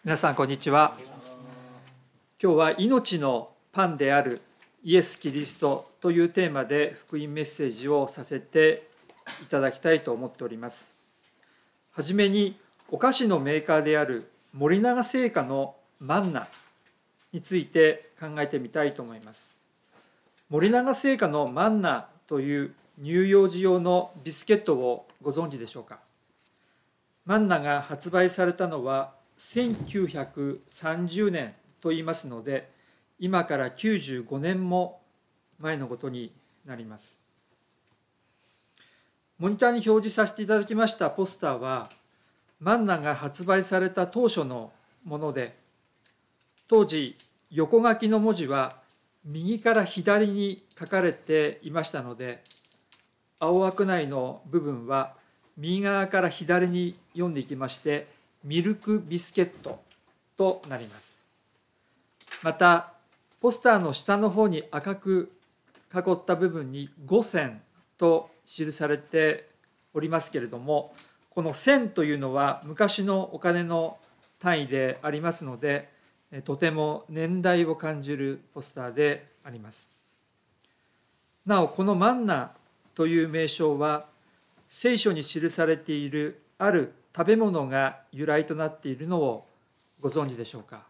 皆さんこんにちは。今日は命のパンであるイエス・キリストというテーマで福音メッセージをさせていただきたいと思っております。はじめにお菓子のメーカーである森永製菓のマンナについて考えてみたいと思います。森永製菓のマンナという乳幼児用のビスケットをご存知でしょうか。マンナが発売されたのは1930年と言いますので、今から95年も前のことになります。モニターに表示させていただきましたポスターは、マンナが発売された当初のもので、当時横書きの文字は右から左に書かれていましたので、青枠内の部分は右側から左に読んでいきまして、ミルクビスケットとなります。また、ポスターの下の方に赤く囲った部分に5銭と記されておりますけれども、この銭というのは昔のお金の単位でありますので、とても年代を感じるポスターであります。なお、このマンナという名称は、聖書に記されているある食べ物が由来となっているのをご存知でしょうか。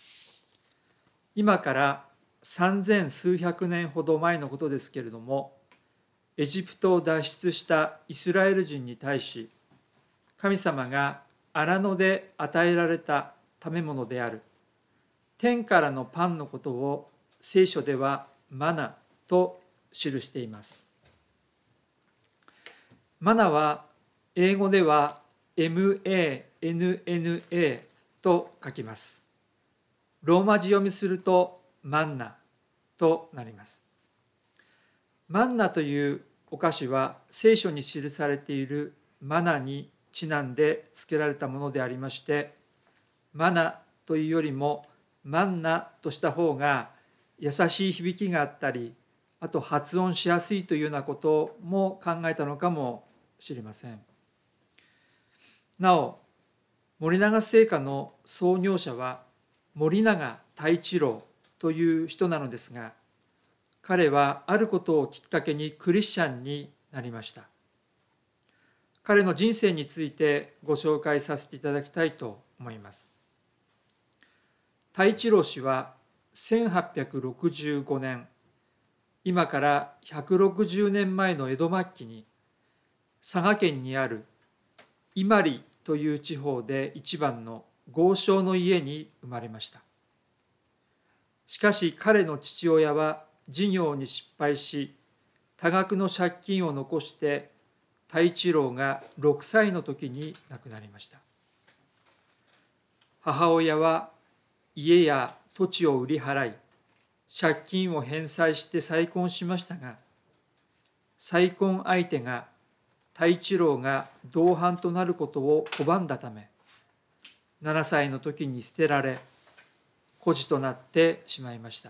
今から3000数百年ほど前のことですけれども、エジプトを脱出したイスラエル人に対し、神様が荒野で与えられた食べ物である天からのパンのことを聖書ではマナと記しています。マナは英語ではMANNA と書きます。ローマ字読みするとマンナとなります。マンナというお菓子は聖書に記されているマナにちなんで付けられたものでありまして、マナというよりもマンナとした方が優しい響きがあったり、あと発音しやすいというようなことも考えたのかもしれません。なお、森永製菓の創業者は森永太一郎という人なのですが、彼はあることをきっかけにクリスチャンになりました。彼の人生についてご紹介させていただきたいと思います。太一郎氏は1865年、今から160年前の江戸末期に佐賀県にある伊万里という地方で一番の豪商の家に生まれました。しかし彼の父親は事業に失敗し、多額の借金を残して太一郎が6歳の時に亡くなりました。母親は家や土地を売り払い、借金を返済して再婚しましたが、再婚相手が太一郎が同伴となることを拒んだため、7歳の時に捨てられ、孤児となってしまいました。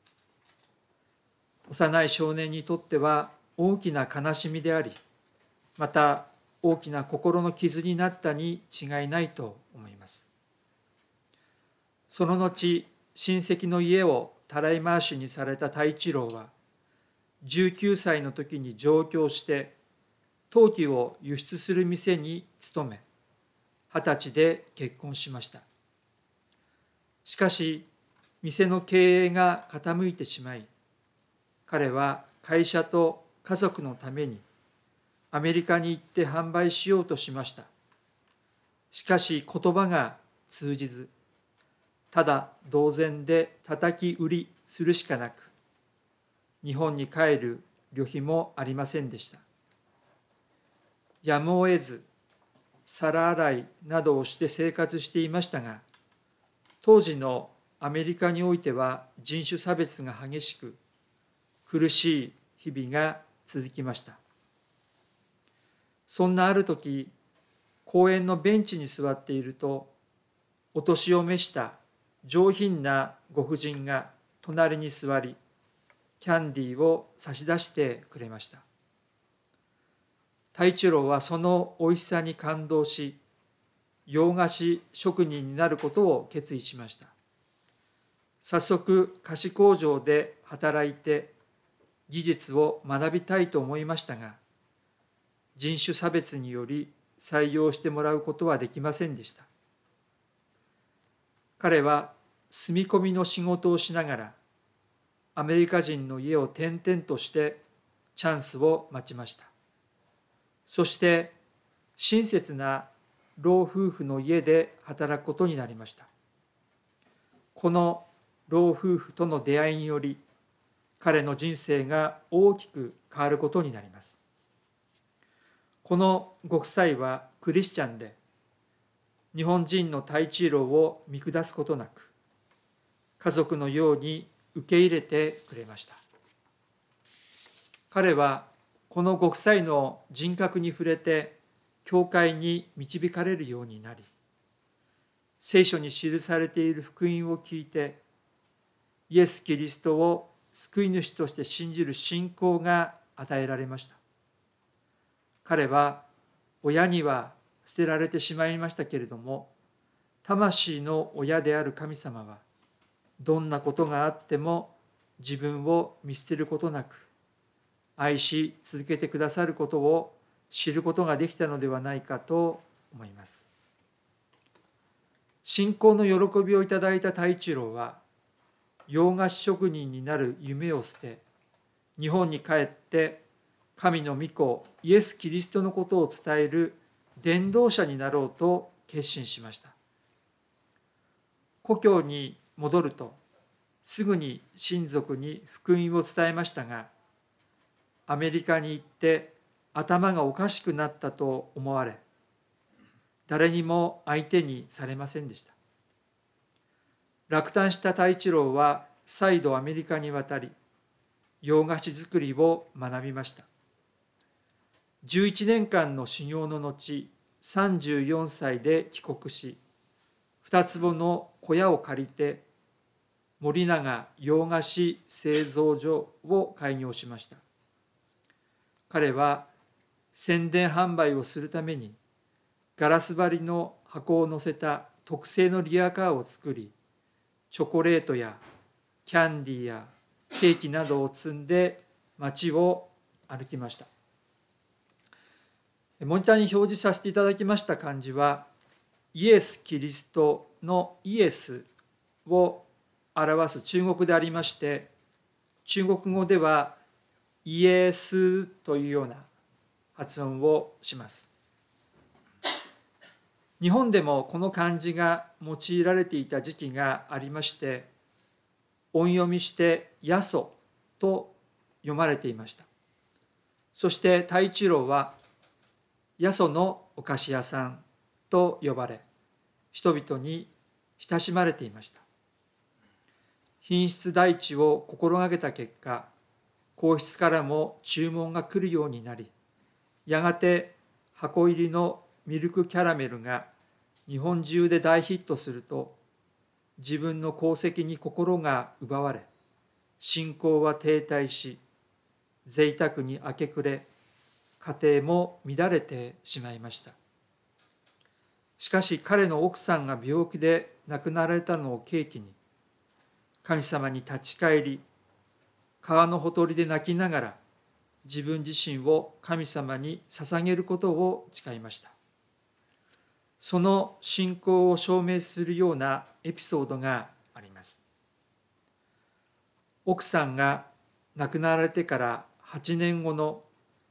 幼い少年にとっては大きな悲しみであり、また大きな心の傷になったに違いないと思います。その後、親戚の家をたらい回しにされた太一郎は、19歳の時に上京して、陶器を輸出する店に勤め、20歳で結婚しました。しかし、店の経営が傾いてしまい、彼は会社と家族のためにアメリカに行って販売しようとしました。しかし言葉が通じず、ただ同然で叩き売りするしかなく、日本に帰る旅費もありませんでした。やむを得ず、皿洗いなどをして生活していましたが、当時のアメリカにおいては人種差別が激しく、苦しい日々が続きました。そんなある時、公園のベンチに座っていると、お年を召した上品なご婦人が隣に座り、キャンディーを差し出してくれました。太一郎はそのおいしさに感動し、 洋菓子職人になることを決意しました。早速、菓子工場で働いて技術を学びたいと思いましたが、人種差別により採用してもらうことはできませんでした。彼は住み込みの仕事をしながら、アメリカ人の家を転々としてチャンスを待ちました。そして親切な老夫婦の家で働くことになりました。この老夫婦との出会いにより、彼の人生が大きく変わることになります。このご夫妻はクリスチャンで、日本人の対中路を見下すことなく、家族のように受け入れてくれました。彼はこのご夫妻の人格に触れて、教会に導かれるようになり、聖書に記されている福音を聞いて、イエス・キリストを救い主として信じる信仰が与えられました。彼は親には捨てられてしまいましたけれども、魂の親である神様は、どんなことがあっても自分を見捨てることなく、愛し続けてくださることを知ることができたのではないかと思います。信仰の喜びをいただいた太一郎は、洋菓子職人になる夢を捨て、日本に帰って神の御子イエス・キリストのことを伝える伝道者になろうと決心しました。故郷に戻ると、すぐに親族に福音を伝えましたが、アメリカに行って頭がおかしくなったと思われ、誰にも相手にされませんでした。落胆した太一郎は再度アメリカに渡り、洋菓子作りを学びました。11年間の修行の後、34歳で帰国し、2坪の小屋を借りて、森永洋菓子製造所を開業しました。彼は宣伝販売をするために、ガラス張りの箱を載せた特製のリヤカーを作り、チョコレートやキャンディーやケーキなどを積んで街を歩きました。モニターに表示させていただきました漢字は、イエス・キリストのイエスを表す中国でありまして、中国語ではイエスというような発音をします。日本でもこの漢字が用いられていた時期がありまして、音読みしてヤソと読まれていました。そして太一郎はヤソのお菓子屋さんと呼ばれ、人々に親しまれていました。品質第一を心がけた結果、皇室からも注文が来るようになり、やがて箱入りのミルクキャラメルが日本中で大ヒットすると、自分の功績に心が奪われ、信仰は停滞し、贅沢に明け暮れ、家庭も乱れてしまいました。しかし彼の奥さんが病気で亡くなられたのを契機に、神様に立ち返り、川のほとりで泣きながら自分自身を神様に捧げることを誓いました。その信仰を証明するようなエピソードがあります。奥さんが亡くなられてから8年後の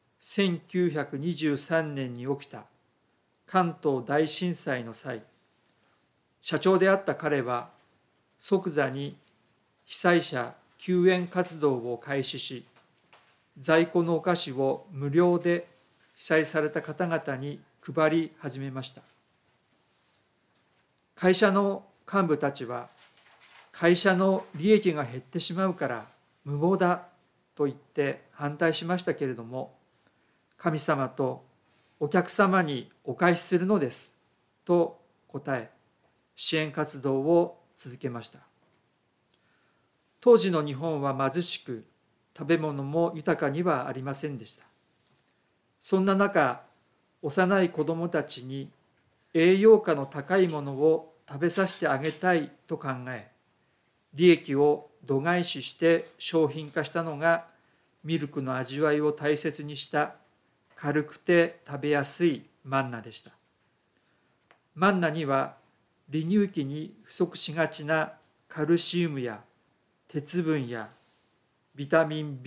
1923年に起きた関東大震災の際、社長であった彼は即座に被災者救援活動を開始し、在庫のお菓子を無料で被災された方々に配り始めました。会社の幹部たちは、会社の利益が減ってしまうから無謀だと言って反対しましたけれども、神様とお客様にお返しするのですと答え、支援活動を続けました。当時の日本は貧しく、食べ物も豊かにはありませんでした。そんな中、幼い子どもたちに栄養価の高いものを食べさせてあげたいと考え、利益を度外視して商品化したのが、ミルクの味わいを大切にした軽くて食べやすいマンナでした。マンナには利乳期に不足しがちなカルシウムや鉄分やビタミン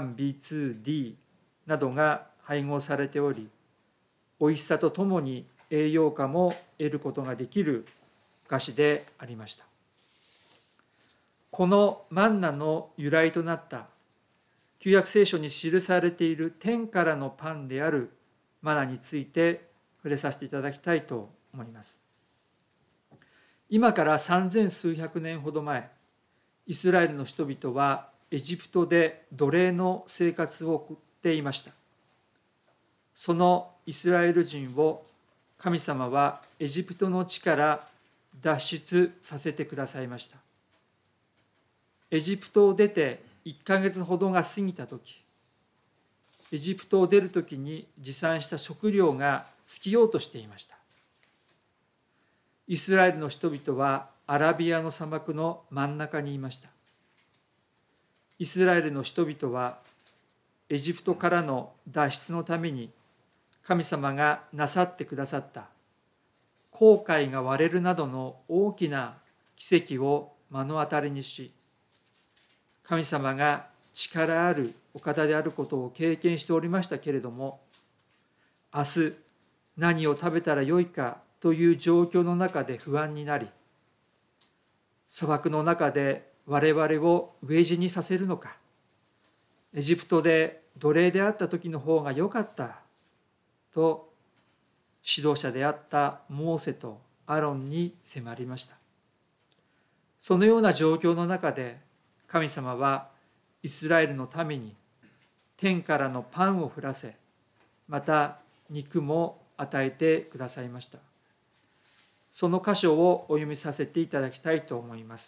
B1、B2、D などが配合されており、おいしさとともに栄養価も得ることができるお菓子でありました。このマンナの由来となった旧約聖書に記されている天からのパンであるマナについて触れさせていただきたいと思います。今から3000数百年ほど前、イスラエルの人々はエジプトで奴隷の生活を送っていました。そのイスラエル人を神様はエジプトの地から脱出させてくださいました。エジプトを出て1ヶ月ほどが過ぎたとき、エジプトを出るときに持参した食料が尽きようとしていました。イスラエルの人々はアラビアの砂漠の真ん中にいました。イスラエルの人々はエジプトからの脱出のために神様がなさってくださった紅海が割れるなどの大きな奇跡を目の当たりにし、神様が力あるお方であることを経験しておりましたけれども、明日何を食べたらよいかという状況の中で不安になり、砂漠の中で我々を飢え死にさせるのか、エジプトで奴隷であった時の方が良かったと指導者であったモーセとアロンに迫りました。そのような状況の中で神様はイスラエルのために天からのパンを降らせ、また肉も与えてくださいました。その箇所をお読みさせていただきたいと思います。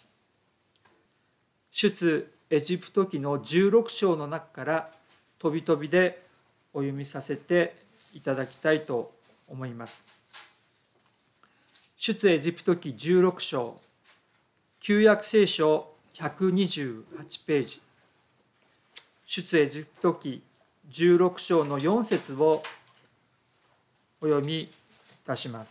出エジプト記の16章の中から飛び飛びでお読みさせていただきたいと思います。出エジプト記16章、旧約聖書128ページ、出エジプト記16章の4節をお読みいたします。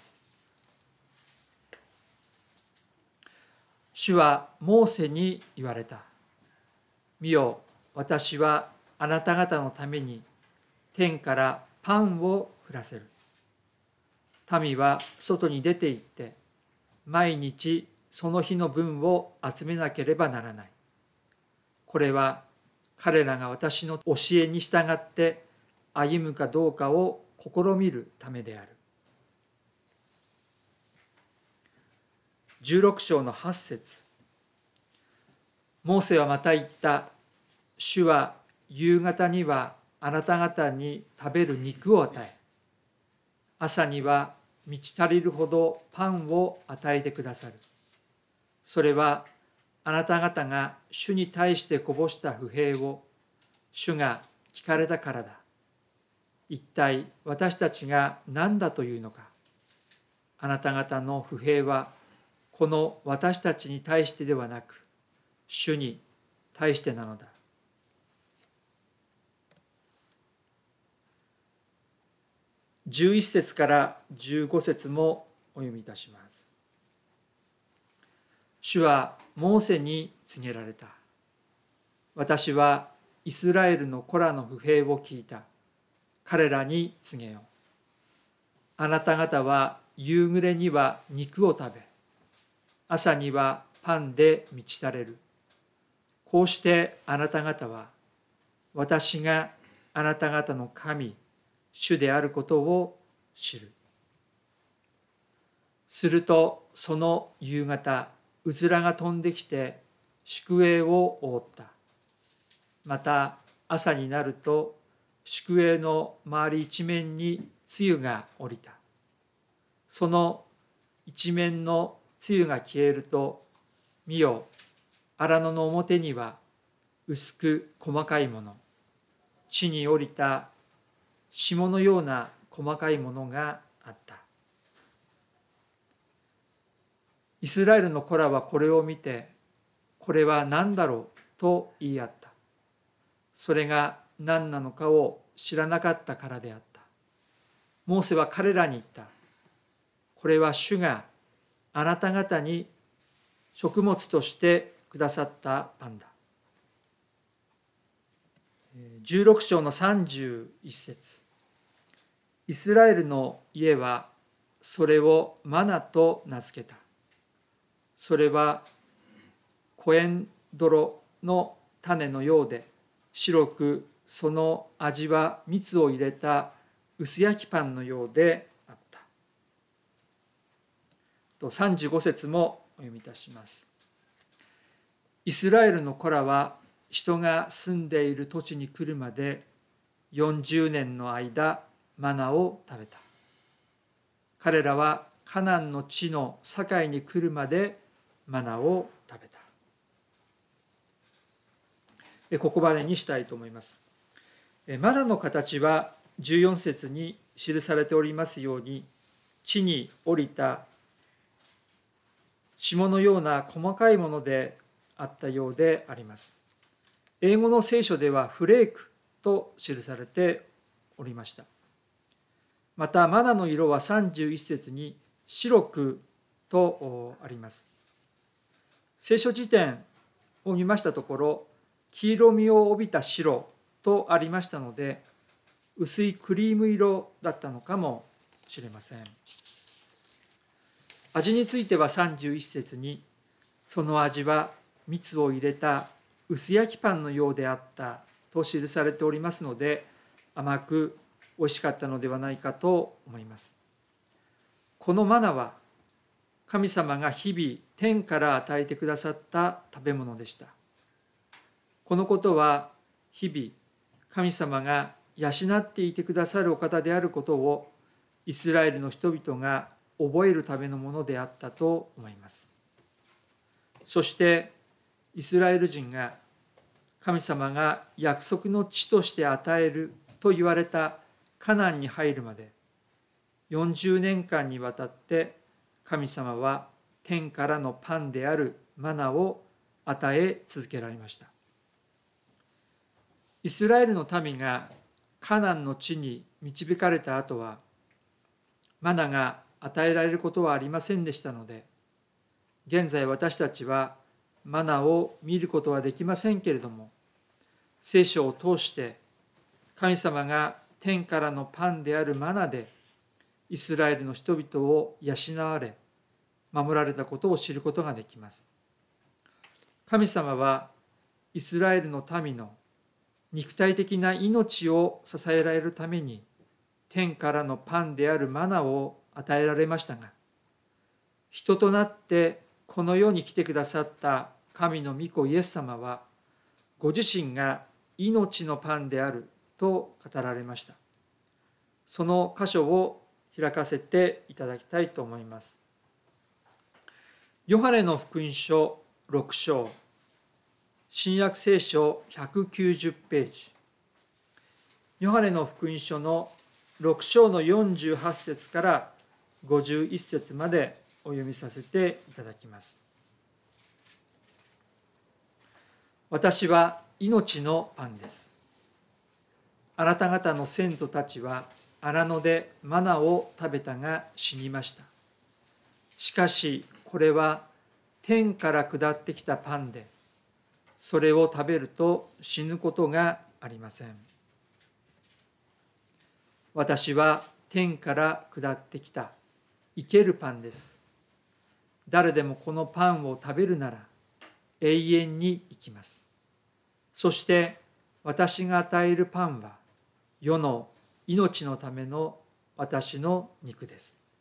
主はモーセに言われた。見よ、私はあなた方のために天からパンを降らせる。民は外に出て行って、毎日その日の分を集めなければならない。これは彼らが私の教えに従って歩むかどうかを試みるためである。16章の8節。モーセはまた言った。主は夕方にはあなた方に食べる肉を与え、朝には満ち足りるほどパンを与えてくださる。それはあなた方が主に対してこぼした不平を主が聞かれたからだ。一体私たちが何だというのか。あなた方の不平はこの私たちに対してではなく、主に対してなのだ。11節から15節もお読みいたします。主はモーセに告げられた。私はイスラエルの子らの不平を聞いた。彼らに告げよう。あなた方は夕暮れには肉を食べ、朝にはパンで満ち足れる。こうしてあなた方は、私があなた方の神、主であることを知る。するとその夕方、うずらが飛んできて宿営を覆った。また朝になると宿営の周り一面に露が降りた。その一面の露が消えると、見よ、荒野の表には薄く細かいもの、地に降りた霜のような細かいものがあった。 イスラエルの子らはこれを見て、これは何だろうと言い合った。それが何なのかを知らなかったからであった。モーセは彼らに言った。これは主があなた方に食物としてくださったパンだ。16章の31節。イスラエルの家はそれをマナと名付けた。それはコエンドロの種のようで白く、その味は蜜を入れた薄焼きパンのようであった。35節もお読みいたします。イスラエルの子らは人が住んでいる土地に来るまで40年の間マナを食べた。彼らはカナンの地の境に来るまでマナを食べた。ここまでにしたいと思います。マナの形は14節に記されておりますように、地に降りた霜のような細かいものであったようであります。英語の聖書ではフレークと記されておりました。またマナの色は31節に白くとあります。聖書辞典を見ましたところ、黄色みを帯びた白とありましたので、薄いクリーム色だったのかもしれません。味については31節に、その味は蜜を入れた薄焼きパンのようであったと記されておりますので、甘く美味しかったのではないかと思います。このマナは神様が日々天から与えてくださった食べ物でした。このことは日々神様が養っていてくださるお方であることをイスラエルの人々が覚えるためのものであったと思います。そしてイスラエル人が神様が約束の地として与えると言われたカナンに入るまで40年間にわたって神様は天からのパンであるマナを与え続けられました。イスラエルの民がカナンの地に導かれた後はマナが与えられることはありませんでしたので、現在私たちはマナを見ることはできませんけれども、聖書を通して神様が天からのパンであるマナでイスラエルの人々を養われ守られたことを知ることができます。神様はイスラエルの民の肉体的な命を支えられるために天からのパンであるマナを与えられましたが、人となってこの世に来てくださった神の御子イエス様はご自身が命のパンであると語られました。その箇所を開かせていただきたいと思います。ヨハネの福音書6章、新約聖書190ページ。ヨハネの福音書の6章の48節から51節までお読みさせていただきます。私は命のパンです。あなた方の先祖たちは荒野でマナを食べたが死にました。しかしこれは天から下ってきたパンで、それを食べると死ぬことがありません。私は天から下ってきた生けるパンです。誰でもこのパンを食べるなら永遠に生きます。そして私が与えるパンは世の命のための私の肉です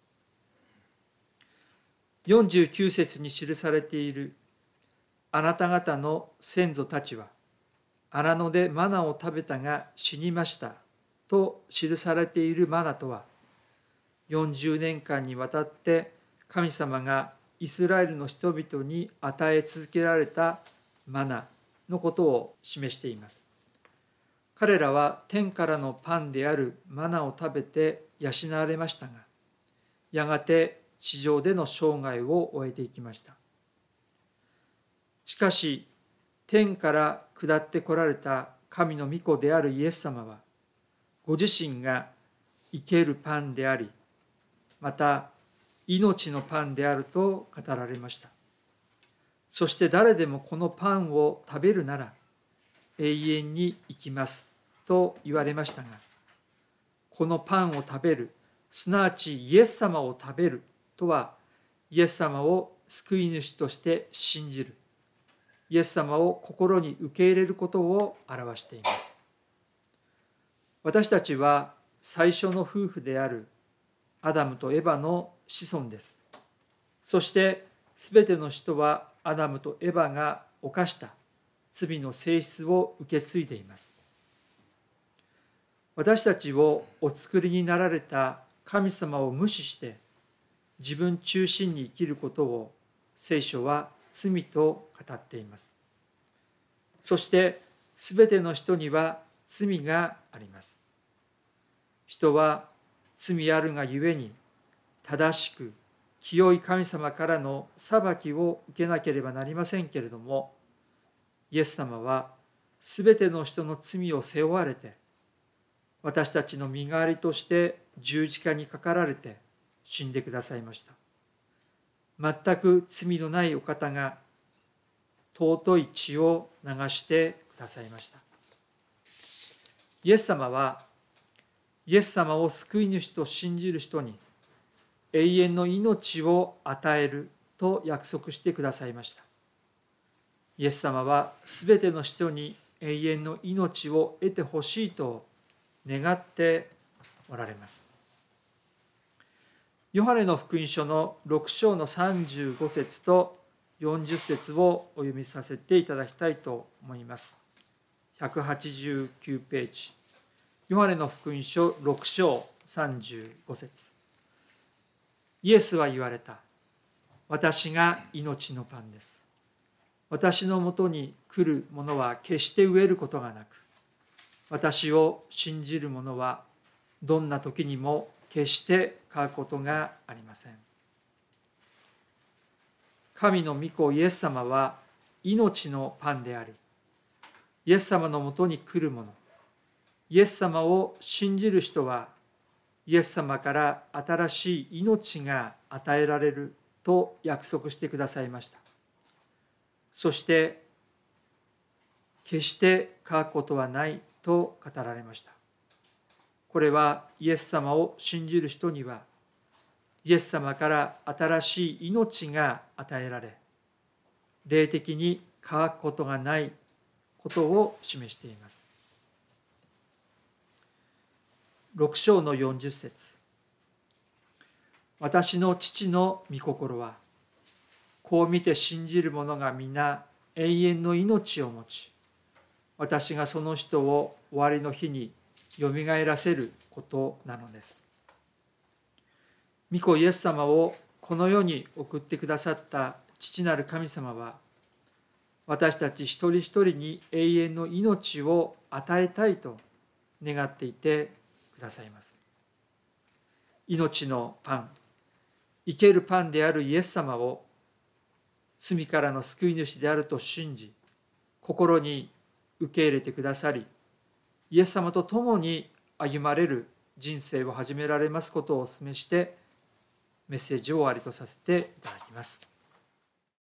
。49節に記されているあなた方の先祖たちは荒野でマナを食べたが死にましたと記されているマナとは、40年間にわたって神様がイスラエルの人々に与え続けられたマナのことを示しています。彼らは天からのパンであるマナを食べて養われましたが、やがて地上での生涯を終えていきました。しかし、天から下ってこられた神の御子であるイエス様は、ご自身が生けるパンであり、また命のパンであると語られました。そして誰でもこのパンを食べるなら永遠に生きますと言われましたが、このパンを食べる、すなわちイエス様を食べるとは、イエス様を救い主として信じる、イエス様を心に受け入れることを表しています。私たちは最初の夫婦であるアダムとエバの子孫です。そしてすべての人はアダムとエバが犯した罪の性質を受け継いでいます。私たちをお作りになられた神様を無視して自分中心に生きることを聖書は罪と語っています。そしてすべての人には罪があります。人は罪あるがゆえに正しく清い神様からの裁きを受けなければなりませんけれども、イエス様はすべての人の罪を背負われて、私たちの身代わりとして十字架にかかられて死んでくださいました。全く罪のないお方が尊い血を流してくださいました。イエス様はイエス様を救い主と信じる人に永遠の命を与えると約束してくださいました。イエス様はすべての人に永遠の命を得てほしいと願っておられます。ヨハネの福音書の6章の35節と40節をお読みさせていただきたいと思います。189ページ。ヨハネの福音書6章35節。イエスは言われた。私が命のパンです。私のもとに来る者は決して飢えることがなく、私を信じる者はどんな時にも決して渇くことがありません。神の御子イエス様は命のパンであり、イエス様のもとに来る者、イエス様を信じる人は、イエス様から新しい命が与えられると約束してくださいました。そして、決して渇くことはないと語られました。これはイエス様を信じる人には、イエス様から新しい命が与えられ、霊的に渇くことがないことを示しています。6章の40節。私の父の御心は、こう見て信じる者が皆永遠の命を持ち、私がその人を終わりの日によみがえらせることなのです。御子イエス様をこの世に送ってくださった父なる神様は、私たち一人一人に永遠の命を与えたいと願っていてくださいます。命のパン、生けるパンであるイエス様を罪からの救い主であると信じ、心に受け入れてくださり、イエス様と共に歩まれる人生を始められますことをお勧めして、メッセージを終わりとさせていただきます。